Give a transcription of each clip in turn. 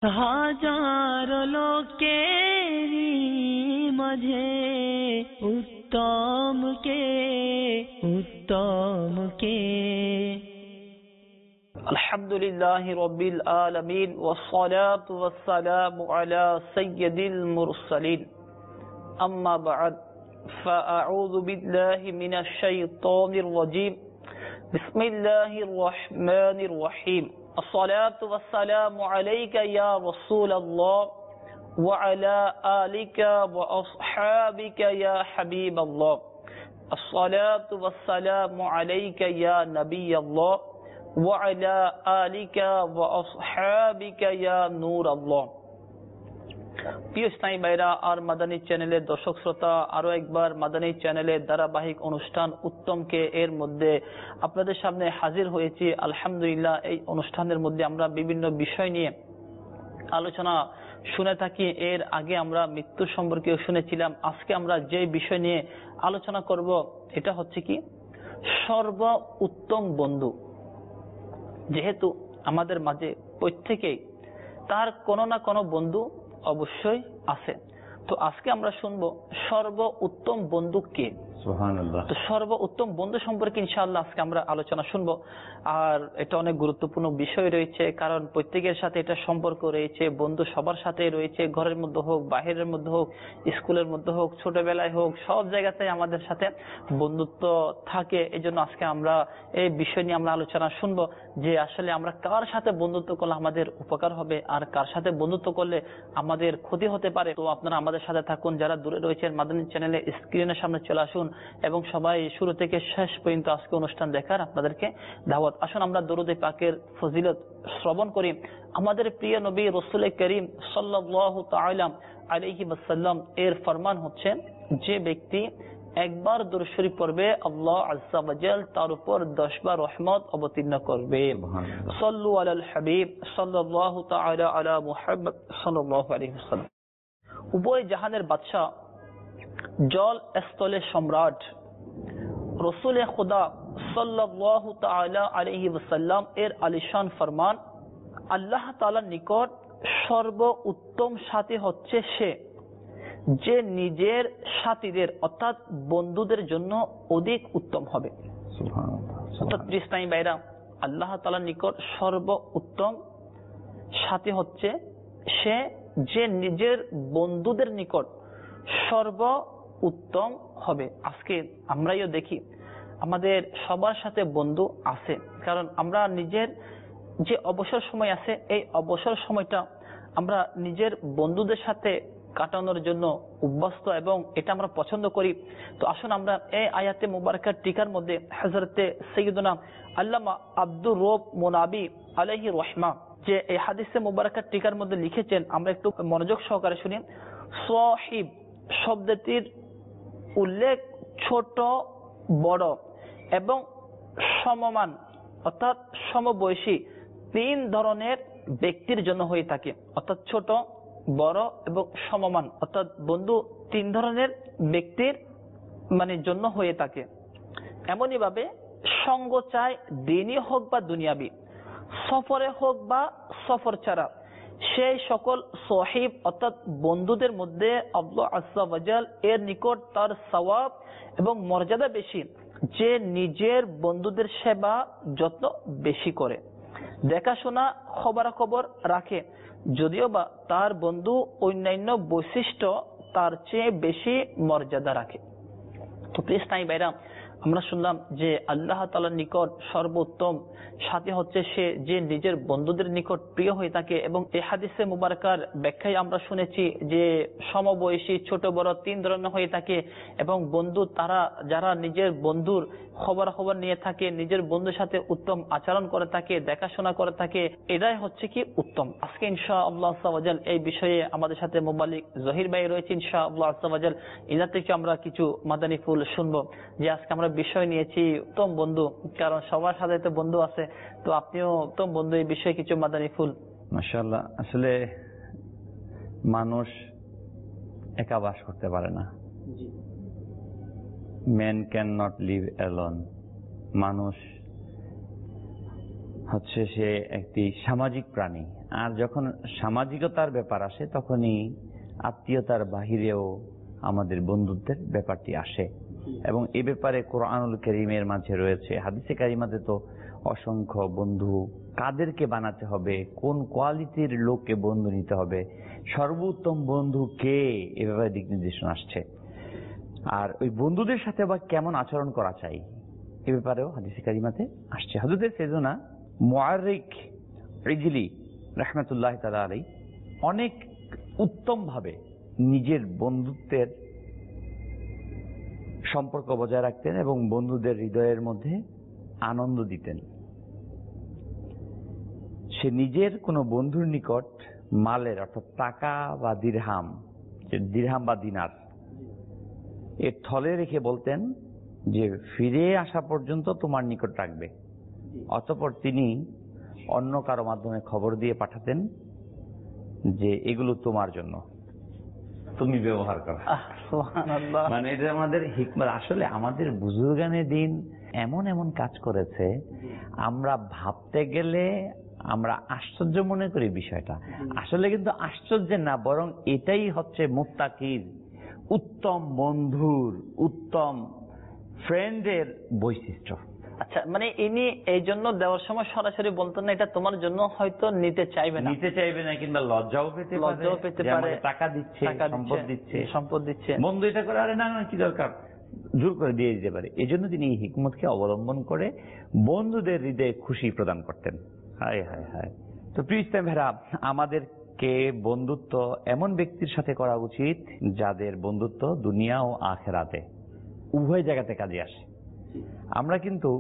হাজার লোকেরই মাঝে উত্তম কে আলহামদুলিল্লাহি রাব্বিল আলামিন ওয়াসসালাতু ওয়াসসালামু আলা সাইয়্যিদিল মুরসালিন আম্মা বা'দ فأعوذ بالله من الشيطان الرجيم بسم الله الرحمن الرحيم الصلاة والسلام عليك يا رسول الله وعلى آلك وأصحابك يا حبيب الله الصلاة والسلام عليك يا نبي الله وعلى آلك وأصحابك يا نور الله প্রিয় ইসলামী ভাইরা আর মাদানী চ্যানেলের দর্শক শ্রোতা, আরো একবার মাদানী চ্যানেলের ধারাবাহিক অনুষ্ঠান উত্তমকে এর মধ্যে আপনাদের সামনে হাজির হয়েছি। আলহামদুলিল্লাহ, এই অনুষ্ঠানের মধ্যে আমরা বিভিন্ন বিষয় নিয়ে আলোচনা শুনে থাকি। এর আগে আমরা মৃত্যু সম্পর্কেও শুনেছিলাম। আজকে আমরা যে বিষয় নিয়ে আলোচনা করব এটা হচ্ছে কি সর্ব উত্তম বন্ধু। যেহেতু আমাদের মাঝে প্রত্যেকেই তার কোনো না কোনো বন্ধু অবশ্যই আছে, তো আজকে আমরা শুনবো সর্ব উত্তম বন্ধু কে। সুবহানাল্লাহ। তো সর্ব উত্তম বন্ধু সম্পর্কে ইনশাআল্লাহ আজকে আমরা আলোচনা শুনবো। আর এটা অনেক গুরুত্বপূর্ণ বিষয় রয়েছে, কারণ প্রত্যেকের সাথে এটা সম্পর্ক রয়েছে। বন্ধু সবার সাথে রয়েছে, ঘরের মধ্যে হোক, বাহিরের মধ্যে হোক, স্কুলের মধ্যে হোক, ছোটবেলায় হোক, সব জায়গাতে আমাদের সাথে বন্ধুত্ব থাকে। এই জন্য আজকে আমরা এই বিষয় নিয়ে আমরা আলোচনা শুনবো যে আসলে আমরা কার সাথে বন্ধুত্ব করলে আমাদের উপকার হবে আর কার সাথে বন্ধুত্ব করলে আমাদের ক্ষতি হতে পারে। তো আপনারা আমাদের সাথে থাকুন। যারা দূরে রয়েছেন মাদানী চ্যানেলে স্ক্রিনের সামনে চলে আসুন এবং সবাই শুরু থেকে শেষ পর্যন্ত আজকে অনুষ্ঠান দেখার আপনাদেরকে দাওয়াত। আসুন আমরা দরুদে পাকের ফজিলত শ্রবণ করি। আমাদের প্রিয় নবী রাসূল করিম সাল্লাল্লাহু তাআলা আলাইহি ওয়াসাল্লাম এর ফরমান হচ্ছে, যে ব্যক্তি একবার দরুদ শরীফ পড়বে আল্লাহ আযজা ওয়া জাল তার উপর 10 বার রহমত অবতীর্ণ করবে। সাল্লু আলাল হাবিব সাল্লাল্লাহু তাআলা আলা মুহাম্মদ সাল্লাল্লাহু আলাইহি ওয়াসাল্লাম। উভয় জাহানের বাদশা, জল স্থলের সম্রাট রাসূল খুদা সাল্লাল্লাহু তাআলা আলাইহি ওয়াসাল্লাম এর আলিশান ফরমান, আল্লাহ তাআলার নিকট সর্ব উত্তম সাথী হচ্ছে সে যে নিজের সাথীদের অর্থাৎ বন্ধুদের জন্য অধিক উত্তম হবে। অর্থাৎ ইসলামী ভাইরা, আল্লাহ তাআলার নিকট সর্ব উত্তম সাথী হচ্ছে সে যে নিজের বন্ধুদের নিকট সর্ব উত্তম হবে। আজকে আমরাও দেখি আমাদের সবার সাথে বন্ধু আছে, কারণ আমরা নিজের যে অবসর সময় আছে এই অবসর সময়টা আমরা নিজের বন্ধুদের সাথে কাটানোর জন্য অভ্যস্ত এবং এটা আমরা পছন্দ করি। তো আসুন আমরা এই আয়াতে মুবারকার টিকার মধ্যে হযরতে সাইয়্যিদুনা আল্লামা আব্দুর রব মুনাবি আলাইহি রাহমা যে এই হাদিসে মুবারকার টিকার মধ্যে লিখেছেন, আমরা একটু মনোযোগ সহকারে শুনি। সাহিব শব্দটির উল্লেখ ছোট, বড় এবং সমমান অর্থাৎ সমবয়সী 3 ধরনের ব্যক্তির জন্য হয়ে থাকে। অর্থাৎ ছোট, বড় এবং সমমান অর্থাৎ বন্ধু 3 ধরনের ব্যক্তির জন্য হয়ে থাকে। এমনই ভাবে সঙ্গ চায়, দিনই হোক বা দুনিয়াবি, সফরে হোক বা সফর ছাড়া, সেই সকল সাহিব অর্থাৎ বন্ধুদের মধ্যে আল্লাহ আযজা ওয়া জাল এর নিকট তার সওয়াব এবং মর্যাদা বেশি যে নিজের বন্ধুদের সেবা যত্ন বেশি করে, দেখাশোনা খবরাখবর রাখে, যদিও বা তার বন্ধু অন্যান্য বৈশিষ্ট্য তার চেয়ে বেশি মর্যাদা রাখে। তো প্রিয় ইসলামী ভাইরা, আমরা শুনলাম যে আল্লাহ তাআলার নিকট সর্বোত্তম সাথী হচ্ছে সে যে নিজের বন্ধুদের নিকট প্রিয় হয়ে থাকে। এবং এই হাদিসে মুবারকার ব্যাখ্যায় আমরা শুনেছি যে সমবয়সী, ছোট বড় 3 ধরনের হয়ে থাকে এবং বন্ধু তারা যারা নিজের বন্ধুর খবরাখবর নিয়ে থাকে, নিজের বন্ধুর সাথে উত্তম আচরণ করে থাকে, দেখাশোনা করে থাকে, এটাই হচ্ছে কি উত্তম। আজকে ইনশাআল্লাহ আযজা ওয়া জাল এই বিষয়ে আমাদের সাথে মুবাল্লিগ জহির ভাই রয়েছে। ইনশাআল্লাহ আযজা ওয়া জাল এনার থেকে আমরা কিছু মাদানী ফুল শুনবো যে আজকে আমরা বিষয় নিয়েছি উত্তম বন্ধু, কারণ সবার সাথে তো বন্ধু আছে। তো আপনিও উত্তম বন্ধু, এই বিষয়ে কিছু মাদানী ফুল। মাশাআল্লাহ। আসলে মানুষ একা বাস করতে পারে না। Man can not live alone. মানুষ হচ্ছে সে একটি সামাজিক প্রাণী। আর যখন সামাজিকতার ব্যাপার আসে তখনই আত্মীয়তার বাহিরেও আমাদের বন্ধুত্বের ব্যাপারটি আসে। এবং এ ব্যাপারে কোরআনুল কারীমের মাঝে রয়েছে, হাদিসে কারিমাতে তো অসংখ্য বন্ধু কাদেরকে বানাতে হবে, কোন কোয়ালিটির লোককে বন্ধু নিতে হবে, সর্বোত্তম বন্ধু কে, এ ব্যাপারে দিক নির্দেশনা আসছে। আর ওই বন্ধুদের সাথে আবার কেমন আচরণ করা চাই এ ব্যাপারেও হাদিসে কারিমাতে আসছে। হযরত সাইয়েদুনা মুআররিক ইজলি রাহমাতুল্লাহি তাআলা আলাইহি অনেক উত্তম ভাবে নিজের বন্ধুত্বের সম্পর্ক বজায় রাখতেন এবং বন্ধুদের হৃদয়ের মধ্যে আনন্দ দিতেন। সে নিজের কোনো বন্ধুর নিকট মালের অর্থাৎ টাকা বা দিরহাম বা দিনার এর থলে রেখে বলতেন যে ফিরে আসা পর্যন্ত তোমার নিকট রাখবে। অতঃপর তিনি অন্য কারো মাধ্যমে খবর দিয়ে পাঠাতেন যে এগুলো তোমার জন্য, তুমি ব্যবহার করো। মানে এটা আমাদের হিকমত। আসলে আমাদের বুজুর্গানে দিন এমন এমন কাজ করেছে, আমরা ভাবতে গেলে আমরা আশ্চর্য মনে করি বিষয়টা। আসলে কিন্তু আশ্চর্য না, বরং এটাই হচ্ছে মুত্তাকির, উত্তম বন্ধুর, উত্তম ফ্রেন্ডের বৈশিষ্ট্য। আচ্ছা, মানে ইনি এই জন্য দেওয়ার সময় সরাসরি বলতেন না এটা তোমার জন্য, হয়তো নিতে চাইবে না কিংবা লজ্জাও পেতে পারে, টাকা দিচ্ছে, সম্পদ দিচ্ছে, বন্ধু এটা করে, আরে না কি দরকার, জোর করে দিয়ে দিতে পারে। এই জন্য তিনি এই হিকমতকে অবলম্বন করে বন্ধুদের হৃদয়ে খুশি প্রদান করতেন। হায় হায় হায়। তো প্রিয় ইসলাম ভাইরা, আমাদেরকে বন্ধুত্ব এমন ব্যক্তির সাথে করা উচিত যাদের বন্ধুত্ব দুনিয়া ও আখিরাতে উভয় জায়গাতে কাজে আসে। আমরা কিন্তু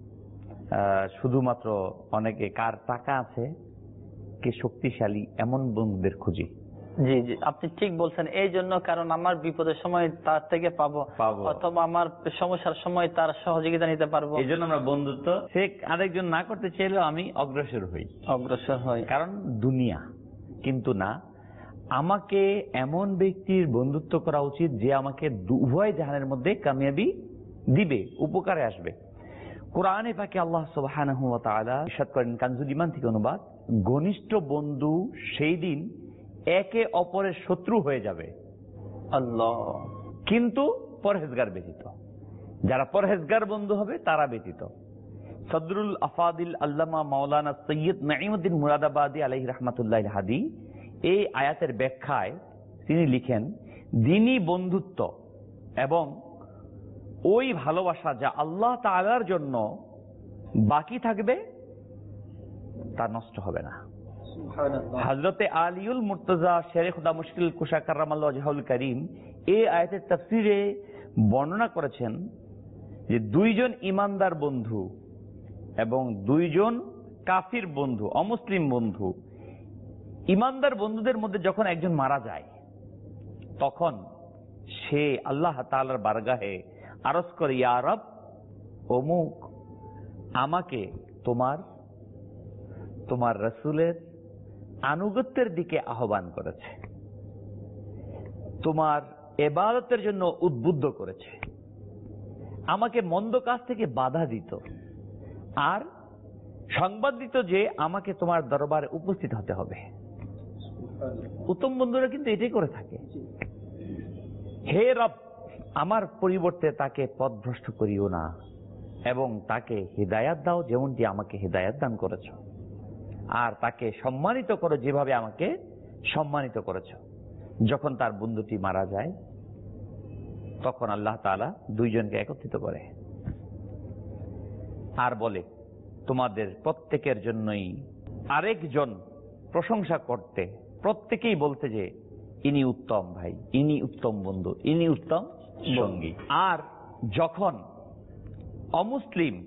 শুধুমাত্র অনেকে কার টাকা আছে, কে শক্তিশালী, এমন বন্ধুদের খুঁজি। জি জি, আপনি ঠিক বলছেন। এই জন্য, কারণ আমার বিপদের সময় তার থেকে পাবো, অথবা আমার সমস্যার সময় তার সহযোগিতা নিতে পারবো। এই জন্য আমরা বন্ধুত্ব, সে আরেকজন না করতে চাইলেও আমি অগ্রসর হই, কারণ দুনিয়া। কিন্তু না, আমাকে এমন ব্যক্তির বন্ধুত্ব করা উচিত যে আমাকে উভয় জাহানের মধ্যে কামিয়াবি দিবে, উপকারে আসবে। কোরআনে পাকে আল্লাহ সুবহানাহু ওয়া তাআলা ইরশাদ করেন, কানজুল ঈমান থেকে অনুবাদ, ঘনিষ্ঠ বন্ধু সেই দিন একে অপরের শত্রু হয়ে যাবে আল্লাহ, কিন্তু পরহেজগার ব্যতীত। যারা পরহেজগার বন্ধু হবে তারা ব্যতীত। সদরুল আফাদিল আল্লামা মাওলানা সৈয়দ নাঈমউদ্দিন মুরাদাবাদী আলাইহি রাহমাতুল্লাহিল হাদি এই আয়াতের ব্যাখ্যায় তিনি লিখেন, দ্বীনি বন্ধুত্ব এবং ওই ভালোবাসা যা আল্লাহ তাআলার জন্য বাকি থাকবে তা নষ্ট হবে না। হযরতে আলিউল মুর্তজা শেরে খুদা মুশকিল কুশা কাররামাল্লাহু ওয়াজহুল কারীম এই আয়াতের তাফসীরে বর্ণনা করেছেন যে দুইজন ইমানদার বন্ধু এবং দুইজন কাফির বন্ধু, অমুসলিম বন্ধু, ইমানদার বন্ধুদের মধ্যে যখন একজন মারা যায় তখন সে আল্লাহ তাআলার বারগাহে আরজ করে, ইয়া রব, অমুক আমাকে তোমার রাসূলের আনুগত্যের দিকে আহ্বান করেছে, তোমার ইবাদতের জন্য উদ্বুদ্ধ করেছে, আমাকে মন্দ কাজ থেকে বাধা দিত, আর সংবাদ দিত যে আমাকে তোমার দরবারে উপস্থিত হতে হবে। উত্তম বন্ধুরা কিন্তু এটাই করে থাকে। হে রব, আমার পরিবর্তে তাকে পথভ্রষ্ট করিও না এবং তাকে হিদায়াত দাও যেমনটি আমাকে হিদায়াত দান করেছ, আর তাকে সম্মানিত করো যেভাবে আমাকে সম্মানিত করেছ। যখন তার বন্ধুটি মারা যায় তখন আল্লাহ তাআলা দুইজনকে একত্রিত করে আর বলে, তোমাদের প্রত্যেকের জন্যই আরেকজন প্রশংসা করতে, প্রত্যেকেই বলতে যে ইনি উত্তম ভাই, ইনি উত্তম বন্ধু, ইনি উত্তম সঙ্গী। আর যখন অমুসলিম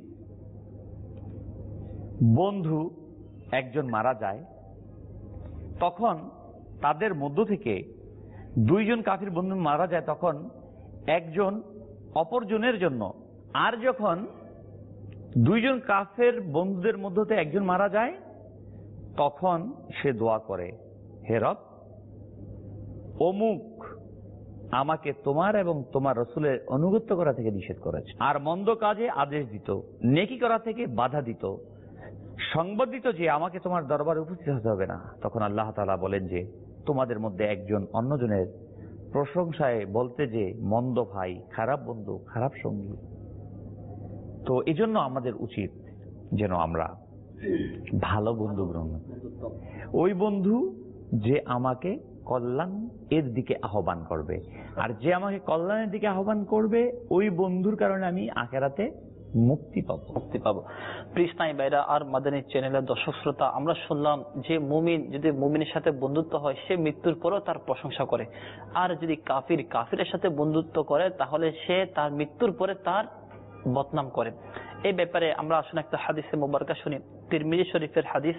বন্ধু একজন মারা যায় তখন তাদের মধ্য থেকে দুইজন কাফির বন্ধু মারা যায় তখন একজন অপরজনের জন্য, আর যখন দুইজন কাফের বন্ধুদের মধ্য থেকে একজন মারা যায় তখন সে দোয়া করে, হে রব, অমুক আমাকে তোমার এবং তোমার রাসূলের অনুগত্য করা থেকে নিষেধ করেছে, আর মন্দ কাজে আদেশ দিত, নেকি করা থেকে বাধা দিত, সংবাদিত যে আমাকে তোমার দরবারে উপস্থিত হতে হবে না, তখন আল্লাহ তাআলা বলেন যে তোমাদের মধ্যে একজন অন্যজনের প্রশংসায় বলতে যে মন্দ ভাই, খারাপ বন্ধু, খারাপ সঙ্গী। তো এই জন্য আমাদের উচিত যেন আমরা ভালো বন্ধু গ্রহণ করি। ওই বন্ধু যে আমাকে কল্যাণ এর দিকে আহ্বান করবে, আর যে আমাকে কল্যাণের দিকে আহ্বান করবে ওই বন্ধুর কারণে আমি আখিরাতে মুক্তি পাবো। কৃষ্ণাই ভাইরা আর মাদানী চ্যানেলের দর্শক শ্রোতা, আমরা শুনলাম যে মুমিন যদি মুমিনের সাথে বন্ধুত্ব হয় সে মৃত্যুর পরও তার প্রশংসা করে, আর যদি কাফিরের সাথে বন্ধুত্ব করে তাহলে সে তার মৃত্যুর পরে তার বদনাম করে। এই ব্যাপারে আমরা আসুন একটা হাদিসে মুবারকা শুনি। তিরমিজি শরীফের হাদিস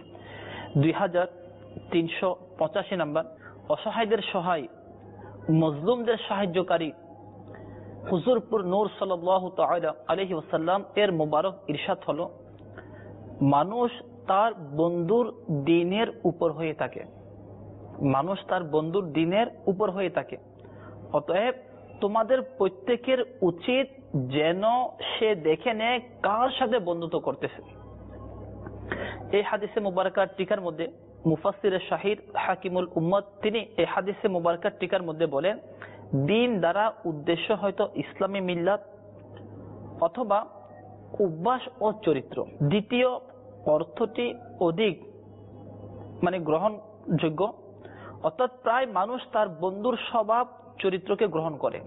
2385 নাম্বার। অসহায়দের সহায়, মজলুমদের সাহায্যকারী হুজুরপুর নূর সাল্লাল্লাহু তাআলা আলাইহি ওয়াসাল্লাম এর মুবারক ইরশাদ হলো, মানুষ তার বন্ধুর দ্বীনের উপর হয়ে থাকে, মানুষ তার বন্ধুর দ্বীনের উপর হয়ে থাকে। অতএব তোমাদের প্রত্যেকের উচিত যেন সে দেখে নেয় কার সাথে বন্ধুত্ব করতেছে। এই হাদিসে মুবারকার টিকার মধ্যে মুফাসসিরে শাহিদ হাকিমুল উম্মত তিনি এই হাদিসে মুবারকার টিকার মধ্যে বলেন, দ্বীন দ্বারা উদ্দেশ্য হয়তো ইসলামী মিল্লাত অথবা অভ্যাস ও চরিত্র। দ্বিতীয় অর্থটি অধিক গ্রহণযোগ্য, অর্থাৎ প্রায় মানুষ তার বন্ধুর স্বভাব চরিত্রকে গ্রহণ করে।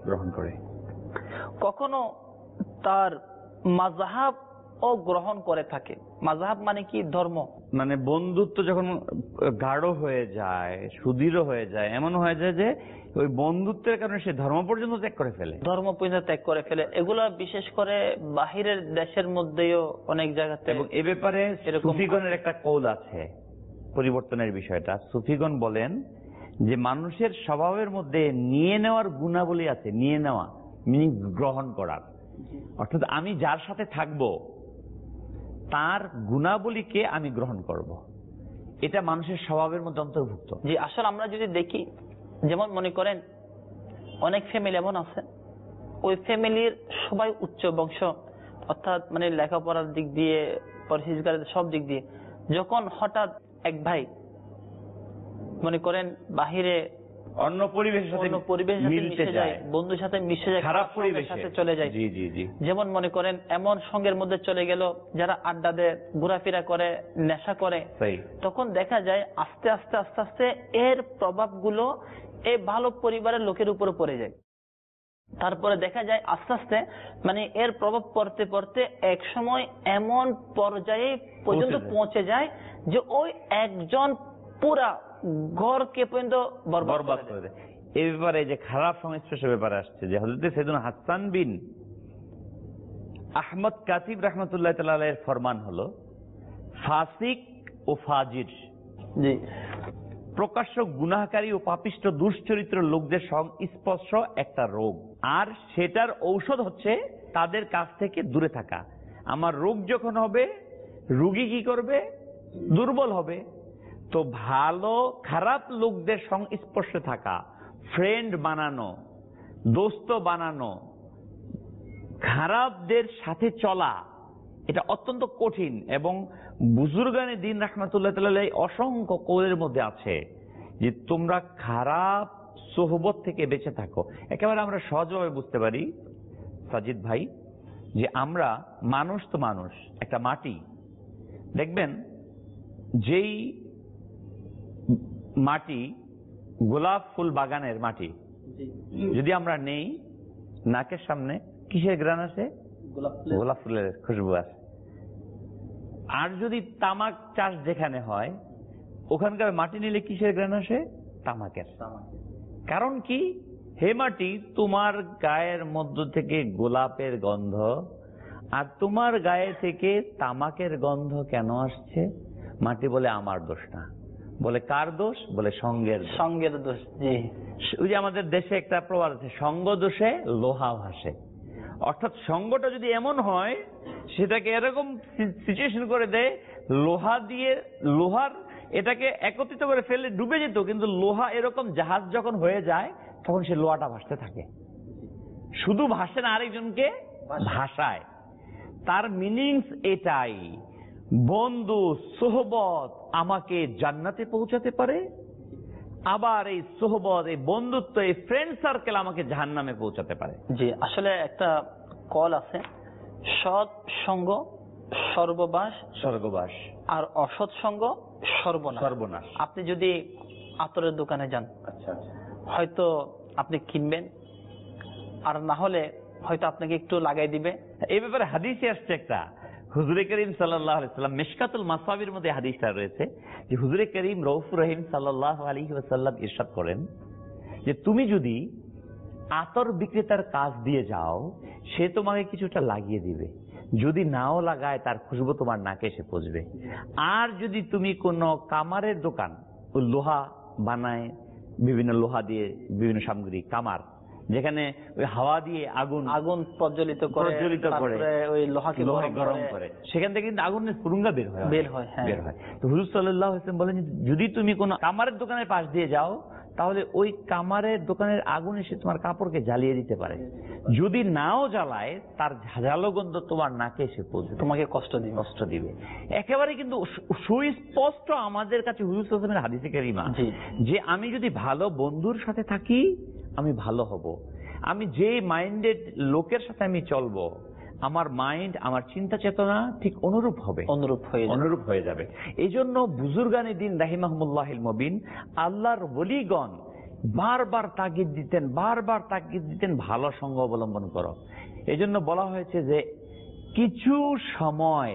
কখনো তার মাযহাব ও গ্রহণ করে থাকে। মাযহাব মানে কি? ধর্ম। মানে বন্ধুত্ব যখন গাঢ় হয়ে যায়, সুদৃঢ় হয়ে যায়, এমন হয়ে যায় যে ওই বন্ধুত্বের কারণে সে ধর্ম পর্যন্ত ত্যাগ করে ফেলে। এগুলো বিশেষ করে বাহিরের দেশের মধ্যেও অনেক জায়গাতে। এবং এ ব্যাপারে সুফিগণের একটা কৌল আছে পরিবর্তনের বিষয়টা। সুফিগণ বলেন যে মানুষের স্বভাবের মধ্যে নিয়ে নেওয়ার গুণাবলী আছে। নিয়ে নেওয়া মিনিং গ্রহণ করার, অর্থাৎ আমি যার সাথে থাকবো তার গুণাবলীকে আমি গ্রহণ করব, এটা মানুষের স্বভাবের মধ্যে অন্তর্ভুক্ত। জি, আসলে আমরা যদি দেখি, যেমন মনে করেন অনেক ফ্যামিলি এমন আছে, ওই ফ্যামিলির সবাই উচ্চ বংশ, অর্থাৎ লেখাপড়ার দিক দিয়ে, পরিষ্কারের সব দিক দিয়ে, যখন হঠাৎ এক ভাই মনে করেন বাহিরে অন্য পরিবেশের সাথে মিশে যায়, বন্ধুর সাথে মিশে যায়, খারাপ পরিবেশের সাথে চলে যায়। যেমন মনে করেন এমন সঙ্গের মধ্যে চলে গেল যারা আড্ডা দেয়, ঘোরাফেরা করে, নেশা করে, তখন দেখা যায় আস্তে আস্তে আস্তে আস্তে এর প্রভাবগুলো এই ভালো পরিবারের লোকের উপর পড়ে যায়। তারপরে দেখা যায় আস্তে আস্তে এর প্রভাব পড়তে পড়তে এক সময় এমন পর্যায়ে পর্যন্ত পৌঁছে যায় যে ওই একজন পুরা ঘরকে পর্যন্ত বরবাদ করে দেয়। এই ব্যাপারে যে খারাপ সংস্পর্শের ব্যাপারে আসছে, যে হযরত সাইয়েদনা হাসান বিন আহমদ কাতিব রাহমাতুল্লাহ তাআলা আলাইহির ফরমান হলো, ফাসিক ও ফাজির, জি, প্রকাশ্য গুনাহকারী ও পাপিষ্ঠ দুশ্চরিত্র লোকদের সংস্পর্শ একটা রোগ, আর সেটার ঔষধ হচ্ছে তাদের কাছ থেকে দূরে থাকা। আমার রোগ যখন হবে, রোগী কি করবে? দুর্বল হবে। তো ভালো খারাপ লোকদের সংস্পর্শে থাকা, ফ্রেন্ড বানানো, দোস্ত বানানো, খারাপদের সাথে চলা, এটা অত্যন্ত কঠিন। এবং বুজুর্গানে দ্বীন রাহমাতুল্লাহ তাআলা অসংখ্য কৌলের মধ্যে আছে যে তোমরা খারাপ সোহবত থেকে বেঁচে থাকো। একেবারে আমরা সহজভাবে বুঝতে পারি সাজিদ ভাই, যে আমরা মানুষ তো মানুষ, একটা মাটি। দেখবেন যেই মাটি গোলাপ ফুল বাগানের মাটি যদি আমরা নেই, নাকের সামনে কিসের ঘ্রাণ আসে? গোলাপ ফুলের খুশবু আসে। আর যদি তামাক চাষ যেখানে হয়, ওখানকার মাটি নিলে কিসের ঘ্রাণ আসে? তামাকের। কারণ কি? হে মাটি, তোমার গায়ের মধ্য থেকে গোলাপের গন্ধ আর তোমার গায়ে থেকে তামাকের গন্ধ কেন আসছে? মাটি বলে আমার দোষ না। বলে কার দোষ? বলে সঙ্গের দোষ। জি, ওই যে আমাদের দেশে একটা প্রবাদ আছে, সঙ্গ দোষে লোহা ভাসে। অর্থাৎ সঙ্গটা যদি এমন হয়, সেটাকে এরকম সিচুয়েশন করে দেয়, লোহার এটাকে একত্রিত করে ফেলে ডুবে যেত, কিন্তু লোহা এরকম জাহাজ যখন হয়ে যায় তখন সে লোহাটা ভাসতে থাকে। শুধু ভাসে না, আরেকজনকে ভাসায়। তার মিনিংস এটাই, বন্ধু সোহবত আমাকে জান্নাতে পৌঁছাতে পারে, আবার এই সোহবত, এই বন্ধুত্ব, এই ফ্রেন্ড সার্কেল আমাকে জাহান্নামে পৌঁছাতে পারে। জি, আসলে একটা কল আছে, সৎ সঙ্গ সর্ববাস, স্বর্গবাস, আর অসৎ সঙ্গ সর্বনাশ। সর্বনাশ। আপনি যদি আতরের দোকানে যান, হয়তো আপনি কিনবেন, আর না হলে হয়তো আপনাকে একটু লাগাই দিবে। এই ব্যাপারে হাদিসে আসছে একটা, হুজুরে করিম সাল্লাল্লাহু আলাইহি ওয়াসাল্লাম, মিশকাতুল মাসাবির মধ্যে হাদিসটা রয়েছে যে হুজুরে করিম রউফুর রহিম সাল্লাল্লাহু আলাইহি ওয়াসাল্লাম ইরশাদ করেন যে তুমি যদি আতর বিক্রেতার কাজ দিয়ে যাও, সে তোমাকে কিছুটা লাগিয়ে দিবে, যদি নাও লাগায় তার খুশবু তোমার নাকে এসে পৌঁছবে। আর যদি তুমি কোনো কামারের দোকান, লোহা বানায়, বিভিন্ন লোহা দিয়ে বিভিন্ন সামগ্রী, কামার, যেখানে ওই হাওয়া দিয়ে আগুন প্রজ্বলিত করে ওই লোহাকে গরম করে, সেখান থেকে কিন্তু আগুনের ফুরুঙ্গা বের হয়। তো হুজুর সাল্লাল্লাহু আলাইহি ওয়াসাল্লাম বলেন, যদি তুমি কোনো কামারের দোকানের পাশ দিয়ে যাও, তাহলে ওই কামারের দোকানের আগুন এসে তোমার কাপড়কে জ্বালিয়ে দিতে পারে, যদি নাও জ্বালায় তার ঝাঁঝালো গন্ধ তোমার নাকে এসে পৌঁছবে, তোমাকে কষ্ট দিবে। একেবারে কিন্তু সুস্পষ্ট আমাদের কাছে হুজুর সাল্লাল্লাহু আলাইহি ওয়াসাল্লামের হাদিসে কারিমা যে আমি যদি ভালো বন্ধুর সাথে থাকি আমি ভালো হব, আমি যে মাইন্ডেড লোকের সাথে আমি চলবো, আমার মাইন্ড, আমার চিন্তা চেতনা ঠিক অনুরূপ হয়ে যাবে। এই জন্য বুজুর্গানে দিন রাহিমাহুমুল্লাহিল মুবিন, আল্লাহর ওলিগণ বারবার তাগিদ দিতেন ভালো সঙ্গ অবলম্বন করো। এই জন্য বলা হয়েছে যে কিছু সময়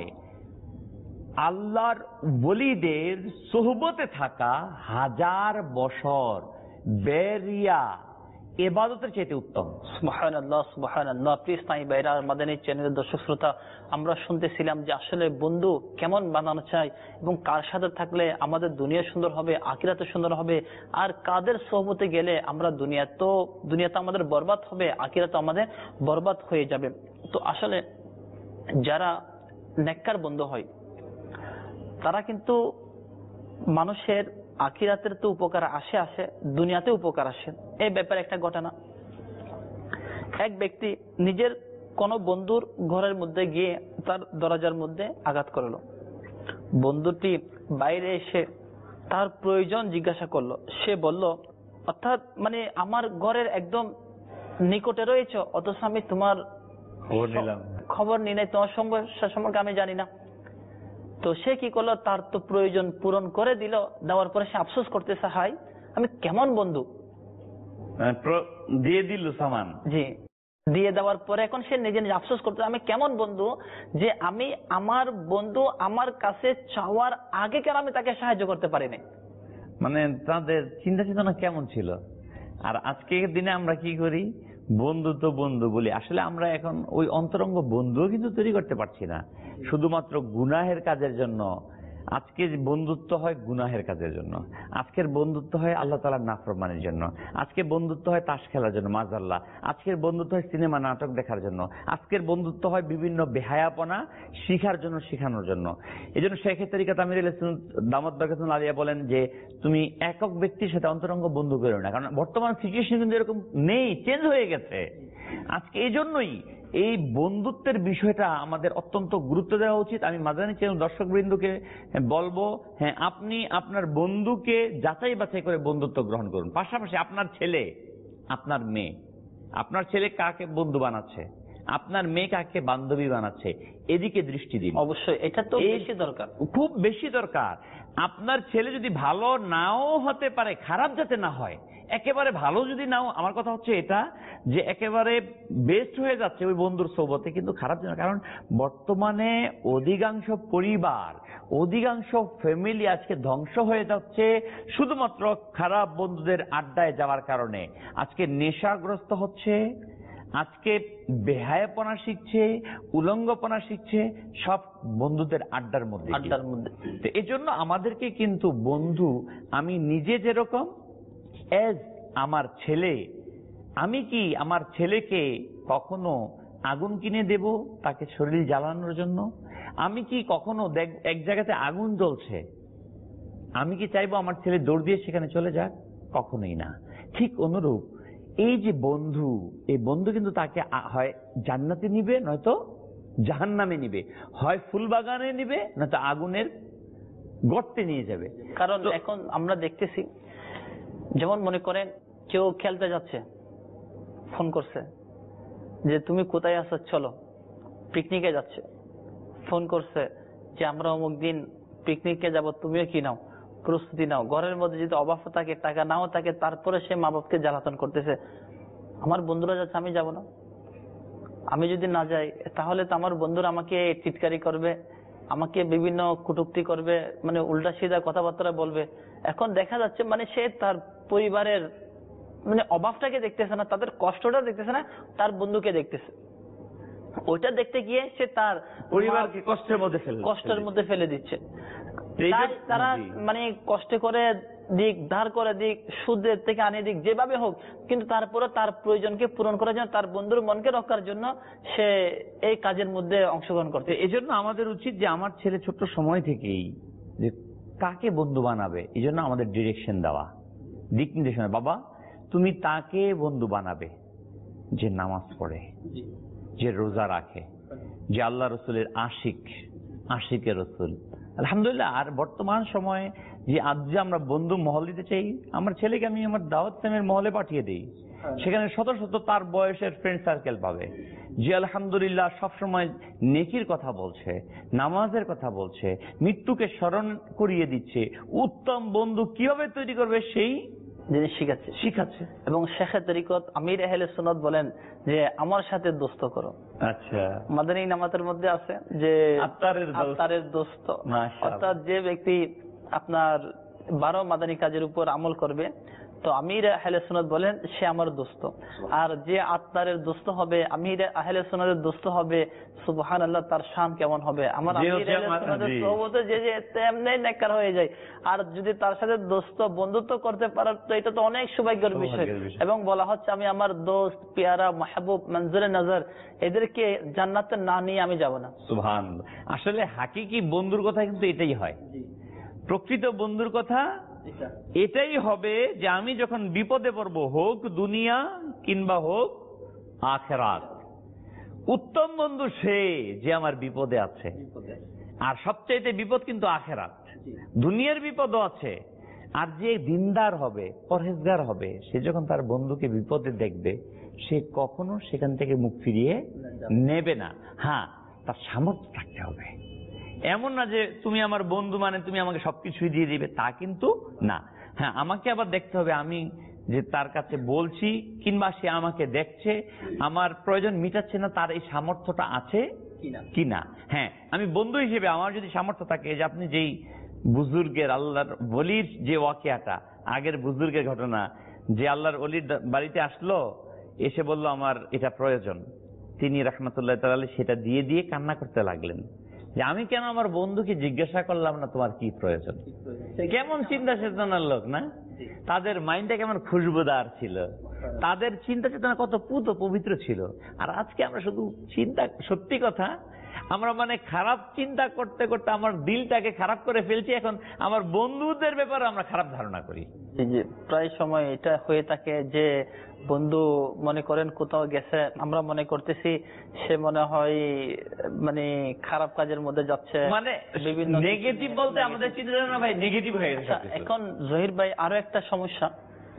আল্লাহর ওলিদের সোহবতে থাকা 1000 বছর বেরিয়া ইবাদতের চাইতে উত্তম। সুবহানাল্লাহ, সুবহানাল্লাহ। প্রিয় স্থায়ী ভাইরা, মাদানী চ্যানেলের দর্শক শ্রোতা, আমরা শুনতেছিলাম যে আসলে বন্ধু কেমন বানানো চাই এবং কার সাথে থাকলে আমাদের দুনিয়া সুন্দর হবে, আখিরাতে সুন্দর হবে, আর কাদের সোহবতে গেলে আমরা দুনিয়াতে আমাদের বরবাদ হবে, আখিরাতে আমাদের বরবাদ হয়ে যাবে। তো আসলে যারা নেককার বন্ধু হয় তারা কিন্তু মানুষের আখিরাতের তো উপকার আসে, দুনিয়াতে উপকার আসে। এই ব্যাপারে একটা ঘটনা, এক ব্যক্তি নিজের কোন বন্ধুর ঘরের মধ্যে গিয়ে তার দরজার মধ্যে আঘাত করলো। বন্ধুটি বাইরে এসে তার প্রয়োজন জিজ্ঞাসা করলো। সে বলল, অর্থাৎ মানে আমার ঘরের একদম নিকটে রয়েছে, অথচ আমি তোমার খবর নিই নাই, তোমার সমস্যা সম্পর্কে আমি জানি না। তো সে কি করলো, তার তো প্রয়োজন পূরণ করে দিল। দেওয়ার পরে সে আফসোস করতেছে, হাই আমি কেমন বন্ধু, দিয়ে দিল সামান। জি, দিয়ে দেওয়ার পরে এখন সে নিজে নিজে আফসোস করতে, আমি কেমন বন্ধু যে আমি আমার বন্ধু আমার কাছে চাওয়ার আগে কেন আমি তাকে সাহায্য করতে পারিনি। মানে তাদের চিন্তা চেতনা কেমন ছিল। আর আজকের দিনে আমরা কি করি, বন্ধু তো বন্ধু বলি, আসলে আমরা এখন ওই অন্তরঙ্গ বন্ধুও কিন্তু তৈরি করতে পারছি না। শুধুমাত্র গুনাহের কাজের জন্য আজকের বন্ধুত্ব হয়, গুনাহের কাজের জন্য আজকের বন্ধুত্ব হয়, আল্লাহ তাআলার নাফরমানির জন্য আজকের বন্ধুত্ব হয়, তাস খেলার জন্য মাযাল্লাহ, আজকের বন্ধুত্ব হয় সিনেমা নাটক দেখার জন্য, আজকের বন্ধুত্ব হয় বিভিন্ন বেহায়াপনা শিখার জন্য, শেখানোর জন্য। এই জন্য শেখ তরিকাত আমিরুল ইসলাম দামাত বরকাতুল আলিয়া বলেন যে তুমি একক ব্যক্তির সাথে অন্তরঙ্গ বন্ধু করো না, কারণ বর্তমান সিচুয়েশন কিন্তু এরকম নেই, চেঞ্জ হয়ে গেছে আজকে। এই জন্যই এই বন্ধুত্বের বিষয়টা আমাদের অত্যন্ত গুরুত্ব দেওয়া উচিত। আমি মাদানী চ্যানেল দর্শক বৃন্দকে বলবো, হ্যাঁ আপনি আপনার বন্ধুকে যাচাই বাছাই করে বন্ধুত্ব গ্রহণ করুন। পাশাপাশি আপনার ছেলে, আপনার মেয়ে, আপনার ছেলে কাকে বন্ধু বানাচ্ছে, আপনার মেয়ে কাকে বান্ধবী বানাচ্ছে, এদিকে দৃষ্টি দিন। অবশ্যই এটা তো বেশি দরকার, খুব বেশি দরকার। আপনার ছেলে যদি ভালো নাও হতে পারে, খারাপ যাতে না হয়, একেবারে ভালো যদি নাও, আমার কথা হচ্ছে এটা যে একেবারে বেস্ট হয়ে যাচ্ছে ওই বন্ধুর সোবতে, কিন্তু খারাপ না। কারণ বর্তমানে অধিকাংশ পরিবার, অধিকাংশ ফ্যামিলি আজকে ধ্বংস হয়ে যাচ্ছে শুধুমাত্র খারাপ বন্ধুদের আড্ডায় যাওয়ার কারণে। আজকে নেশাগ্রস্ত হচ্ছে, আজকে বেহায়াপনা শিখছে, উলঙ্গপনা শিখছে, সব বন্ধুদের আড্ডার মধ্যে। তো এই জন্য আমাদেরকে কিন্তু বন্ধু, আমি নিজে যেরকম এজ আমার ছেলে, আমি কি আমার ছেলেকে কখনো আগুন কিনে দেব তাকে শরীর জ্বালানোর জন্য? আমি কি কখনো এক জায়গাতে আগুন জ্বলছে, আমি কি চাইবো আমার ছেলে দৌড় দিয়ে সেখানে চলে যাক? কখনোই না। ঠিক অনুরূপ এই যে বন্ধু, এই বন্ধু কিন্তু তাকে হয় জান্নাতে নিবে, নয়তো জাহান্নামে নিবে, হয় ফুল বাগানে নিবে না তো আগুনের গর্তে নিয়ে যাবে। কারণ এখন আমরা দেখতেছি, যেমন মনে করেন কেউ খেলতে যাচ্ছে, ফোন করছে যে তুমি কোথায় আছো, চলো পিকনিকে যাচ্ছে। ফোন করছে যে আমরা অমুক দিন পিকনিকে যাব, তুমিও কি নাও, প্রস্তুতি নাও। ঘরের মধ্যে যদি অভাব থাকে, টাকা নাও থাকে, তারপরে সে মা বাপকে জ্বালাতন করতেছে, আমার বন্ধুরা যাচ্ছে আমি যাব না, আমি যদি না যাই তাহলে তো আমার বন্ধুরা আমাকে টিটকারি করবে, আমাকে বিভিন্ন কটূক্তি করবে, মানে উল্টা সিধা কথাবার্তা বলবে। এখন দেখা যাচ্ছে মানে সে তার পরিবারের মানে অভাবটাকে দেখতেছে না, তাদের কষ্টটা দেখতেছে না, তার বন্ধুকে দেখতেছে। ওইটা দেখতে গিয়ে সে তার পরিবারকে কষ্টের মধ্যে ফেলে দিচ্ছে। তাই তারা মানে কষ্ট করে দিক, ধার করে দিক, সুদের থেকে আনিয়ে দিক, যেভাবে হোক, কিন্তু তারপরে তার প্রয়োজনকে পূরণ করার জন্য, তার বন্ধুর মনকে রক্ষার জন্য সে এই কাজের মধ্যে অংশগ্রহণ করতে। এই জন্য আমাদের উচিত যে আমার ছেলে ছোট্ট সময় থেকেই যে কাকে বন্ধু বানাবে, এই জন্য আমাদের ডিরেকশন দেওয়া, দিক নির্দেশনা। বাবা তুমি তাকে বন্ধু বানাবে যে নামাজ পড়ে, যে রোজা রাখে, যে আল্লাহ রসুলের আশিকের রসুল। আলহামদুলিল্লাহ। আর বর্তমান সময়ে যে আজ যে আমরা বন্ধু মহল দিতে চাই, আমার ছেলেকে আমি আমার দাওয়াত ইসলামের মহলে পাঠিয়ে দিই, সেখানে শত শত তার বয়সের ফ্রেন্ড সার্কেল পাবে, যে আলহামদুলিল্লাহ সবসময় নেকির কথা বলছে, নামাজের কথা বলছে, মৃত্যুকে স্মরণ করিয়ে দিচ্ছে। উত্তম বন্ধু কিভাবে তৈরি করবে সেই জিনিস শিখাচ্ছে। এবং শেখে তরিকত আমির আহলে সুন্নাত বলেন যে আমার সাথে দোস্ত করো। আচ্ছা, মাদানী নামাতের মধ্যে আছে যে আত্তারের দোস্ত, অর্থাৎ যে ব্যক্তি আপনার 12 মাদানী কাজের উপর আমল করবে, তো আমির আহলে সুন্নাত বলেন সে আমার দোস্ত। আর যে আত্মারের দোস্ত হবে, আমির আহলে সুন্নাতের দোস্ত হবে, সুবহানাল্লাহ, তার শান কেমন হবে। আমার আমির আহলে সুন্নাতের সোহবতে যে তেমনি নেককার হয়ে যায়। আর যদি তার সাথে দোস্ত বন্ধুত্ব করতে পারে, তো এটা তো অনেক সৌভাগ্যের বিষয়। এবং বলা হচ্ছে আমি আমার দোস্ত, পেয়ারা, মাহবুব, মঞ্জুরে নজর, এদেরকে জান্নাতে না নিয়ে আমি যাব না। সুবহানাল্লাহ। আসলে হাকিকি বন্ধুর কথা কিন্তু এটাই হয়, প্রকৃত বন্ধুর কথা এটাই হবে যে আমি যখন বিপদে পড়বো, হোক দুনিয়া কিংবা হোক আখিরাত, উত্তম বন্ধু সে যে আমার বিপদে আছে। আর সবচেয়ে বিপদ কিন্তু আখিরাত, দুনিয়ার বিপদও আছে। আর যে দিনদার হবে, পরহেজগার হবে, সে যখন তার বন্ধুকে বিপদে দেখবে, সে কখনো সেখান থেকে মুখ ফিরিয়ে নেবে না। হ্যাঁ, তার সামর্থ্য থাকতে হবে। এমন না যে তুমি আমার বন্ধু মানে তুমি আমাকে সবকিছুই দিয়ে দিবে, তা কিন্তু না। হ্যাঁ, আমাকে আবার দেখতে হবে আমি যে তার কাছে বলছি কিংবা সে আমাকে দেখছে, আমার প্রয়োজন মিটাচ্ছে না, তার এই সামর্থ্যটা আছে কিনা। হ্যাঁ, আমি বন্ধু হিসেবে আমার যদি সামর্থ্য থাকে, যে আপনি যেই বুজুর্গের, আল্লাহর ওলির যে ওয়াকিয়াটা, আগের বুজুর্গের ঘটনা, যে আল্লাহর ওলির বাড়িতে আসলো, এসে বলল আমার এটা প্রয়োজন, তিনি রাহমাতুল্লাহ তাআলা সেটা দিয়ে দিয়ে কান্না করতে লাগলেন যে আমি কেন আমার বন্ধুকে জিজ্ঞাসা করলাম না তোমার কি প্রয়োজন। কেমন চিন্তা চেতনার লোক না, তাদের মাইন্ডটা কেমন খুশবুদার ছিল, তাদের চিন্তা চেতনা কত পুত পবিত্র ছিল। আর আজকে আমরা শুধু চিন্তা, সত্যি কথা, আমরা মানে খারাপ চিন্তা করতে করতে আমার দিলটাকে খারাপ করে ফেলছি। এখন আমার বন্ধুদের ব্যাপারে আমরা খারাপ ধারণা করি। প্রায় সময় এটা হয়ে থাকে যে বন্ধু মনে করেন কোথাও গেছে, আমরা মনে করতেছি সে মনে হয় মানে খারাপ কাজের মধ্যে যাচ্ছে, মানে বিভিন্ন নেগেটিভ বলতে আমাদের চিন্তাধারা ভাই নেগেটিভ হয়ে গেছে। এখন জহির ভাই আরো একটা সমস্যা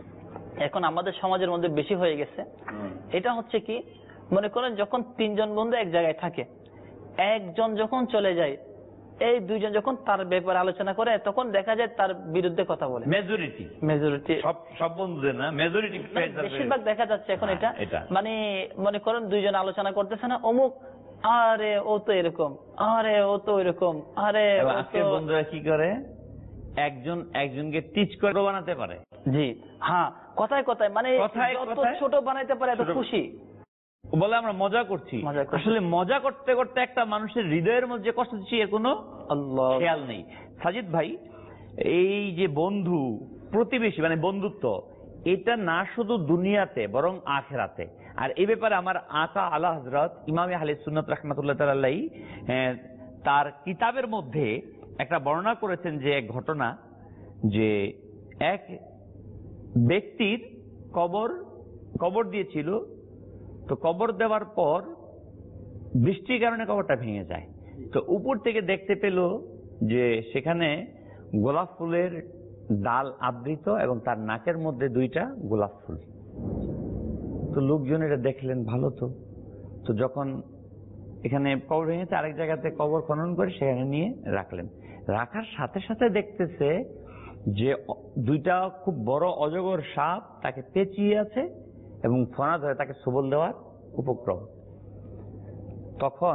এখন আমাদের সমাজের মধ্যে বেশি হয়ে গেছে। এটা হচ্ছে কি, মনে করেন যখন 3 জন বন্ধু এক জায়গায় থাকে, একজন যখন চলে যায়, এই 2 জন যখন তার ব্যাপারে আলোচনা করে, তখন দেখা যায় তার বিরুদ্ধে কথা বলে। মেজরিটি সব বন্ধুদের না, মেজরিটি বেশিরভাগ দেখা যাচ্ছে এখন এটা। মানে মনে করেন 2 জন আলোচনা করতেছে না, অমুক আরে ও তো এরকম, আরে ও তো এরকম, আরে আজকের বন্ধুরা কি করে, একজন একজনকে টিচ করে বানাতে পারে। জি হ্যাঁ, কথায় কথায় মানে যত ছোট বানাইতে পারে এত খুশি বলে আমরা মজা করছি। আসলে মজা করতে করতে একটা মানুষের হৃদয়ের মধ্যে কষ্ট দিচ্ছি, এর কোনো খেয়াল নেই। সাজিদ ভাই, এই যে বন্ধু প্রতিবেশী মানে বন্ধুত্ব, এটা না শুধু দুনিয়াতে বরং আখিরাতে। আর এই ব্যাপারে আমার আকা আলা হযরত ইমাম আহলে সুন্নাত রাহমাতুল্লাহ তাআলা আলাইহি তার কিতাবের মধ্যে একটা বর্ণনা করেছেন যে এক ঘটনা, যে এক ব্যক্তির কবর দিয়েছিল, তো কবর দেওয়ার পর বৃষ্টির কারণে কবরটা ভেঙে যায়। তো উপর থেকে দেখতে পেল যে সেখানে গোলাপ ফুলের ডাল আবৃত এবং তার নাকের মধ্যে 2টা গোলাপ ফুল। তো লোকজন এটা দেখলেন, ভালো তো। তো যখন এখানে কবর ভেঙেছে, আরেক জায়গাতে কবর খনন করে সেখানে নিয়ে রাখলেন। রাখার সাথে সাথে দেখতেছে যে 2টা খুব বড় অজগর সাপ তাকে পেঁচিয়ে আছে এবং ফনা ধরে তাকে সবল দেওয়ার উপক্রম। তখন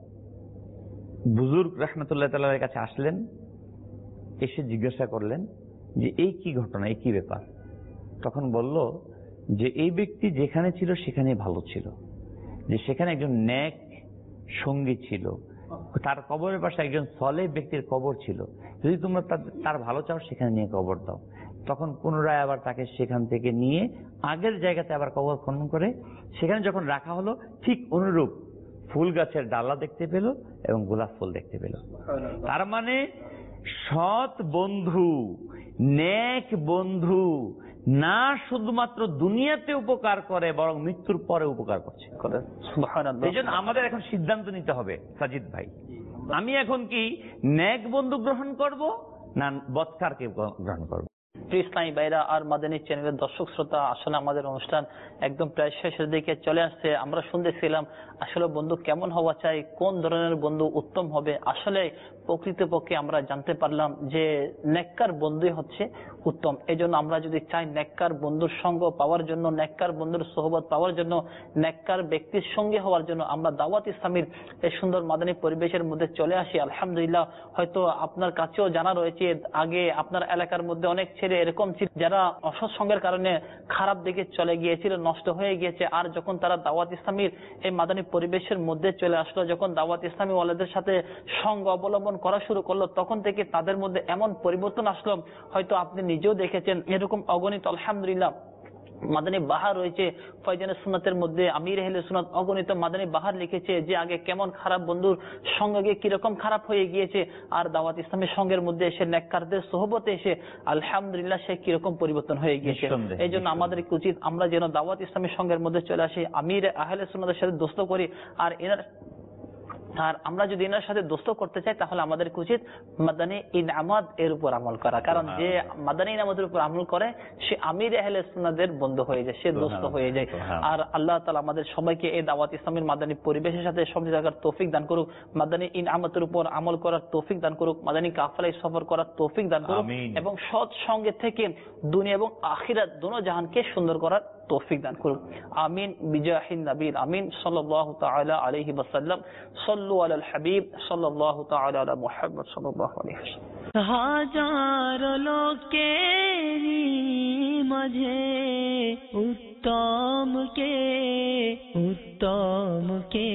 বুজুর্গ রাহমাতুল্লাহ তাআলার কাছে আসলেন, এসে জিজ্ঞাসা করলেন যে এই কি ঘটনা, এই কি ব্যাপার? তখন বলল যে এই ব্যক্তি যেখানে ছিল সেখানেই ভালো ছিল, যে সেখানে একজন নেক সঙ্গী ছিল, তার কবরের পাশে একজন সলেহ ব্যক্তির কবর ছিল, যদি তোমরা তার ভালো চাও সেখানে নিয়ে কবর দাও। তখন পুনরায় আবার তাকে সেখান থেকে নিয়ে আগের জায়গাতে আবার কবর খনন করে সেখানে যখন রাখা হলো, ঠিক অনুরূপ ফুল গাছের ডালা দেখতে পেল এবং গোলাপ ফুল দেখতে পেল। তার মানে সৎ বন্ধু, নেক বন্ধু না শুধুমাত্র দুনিয়াতে উপকার করে, বরং মৃত্যুর পরে উপকার করছে। এই জন্য আমাদের এখন সিদ্ধান্ত নিতে হবে সাজিদ ভাই, আমি এখন কি নেক বন্ধু গ্রহণ করব না বদকারকে গ্রহণ করব? ইসলামী ভাইরা আর মাদানী চ্যানেলের দর্শক শ্রোতা, আসলে আমাদের অনুষ্ঠান একদম প্রায় শেষের দিকে চলে আসছে। আমরা শুনতেছিলাম আসলে বন্ধু কেমন হওয়া চাই, কোন ধরনের বন্ধু উত্তম হবে। আসলে প্রকৃতপক্ষে আমরা জানতে পারলাম যে নেককার বন্ধুই হচ্ছে উত্তম। এই জন্য আমরা যদি চাই নেককার বন্ধুর সঙ্গ পাওয়ার জন্য, নেককার বন্ধুর সোহবত পাওয়ার জন্য, নেককার ব্যক্তির সঙ্গে হওয়ার জন্য আমরা দাওয়াত ইসলামীর এই সুন্দর মাদানী পরিবেশের মধ্যে চলে আসি। আলহামদুলিল্লাহ, হয়তো আপনার কাছেও জানা রয়েছে, আগে আপনার এলাকার মধ্যে অনেক ছেলে এরকম ছিল যারা অসৎ সঙ্গের কারণে খারাপ দিকে চলে গিয়েছিল, নষ্ট হয়ে গিয়েছে। আর যখন তারা দাওয়াত ইসলামীর এই মাদানী পরিবেশের মধ্যে চলে আসলো, যখন দাওয়াত ইসলামী ওয়ালাদের সাথে সঙ্গ অবলম্বন করা শুরু করলো, তখন থেকে তাদের মধ্যে এমন পরিবর্তন আসলো, হয়তো আপনি নিজেও দেখেছেন এরকম অগণিত আলহামদুলিল্লাহ মাদানী বাহার রয়েছে। ফয়জানে সুন্নাতের মধ্যে আমির আহলে সুন্নাত অগণিত মাদানী বাহার লিখেছে যে আগে কেমন খারাপ বন্ধুর সঙ্গে কিরকম খারাপ হয়ে গিয়েছে, আর দাওয়াত ইসলামের সঙ্গের মধ্যে এসে নেককারদের সোহবতে এসে আলহামদুলিল্লাহ সে কিরকম পরিবর্তন হয়ে গিয়েছে। এই জন্য আমাদের উচিত আমরা যেন দাওয়াত ইসলামের সঙ্গের মধ্যে চলে আসি, আমির আহলে সুন্নাতের সাথে দোস্ত করি। আর আমরা যদি এনার সাথে দোস্ত করতে চাই তাহলে আমাদের উচিত মাদানী ইনামাত এর উপর আমল করা। কারণ যে মাদানী ইনামাতের উপর আমল করে সে আমির আহলে সুন্নাতের বন্ধু হয়ে যায়, সে দোস্ত হয়ে যায়। আর আল্লাহ তাআলা আমাদের সবাইকে এই দাওয়াত ইসলামের মাদানী পরিবেশের সাথে সঙ্গী থাকার তৌফিক দান করুক, মাদানী ইনামাতের উপর আমল করার তৌফিক দান করুক, মাদানী কাফেলায় সফর করার তৌফিক দান করুক, এবং সৎ সঙ্গে থেকে দুনিয়া এবং আখিরাত দুনো জাহানকে সুন্দর করার তৌফিক দান করুক। আমিন বিজাহিন নবীর আমিন সাল্লাল্লাহু তাআলা আলাইহি ওয়াসাল্লাম। সাল্লু আলাল হাবিব সাল্লাল্লাহু তাআলা আলা মুহাম্মদ সাল্লাল্লাহু আলাইহি ওয়াসাল্লাম। হাজার লোকেরই মাঝে উত্তম কে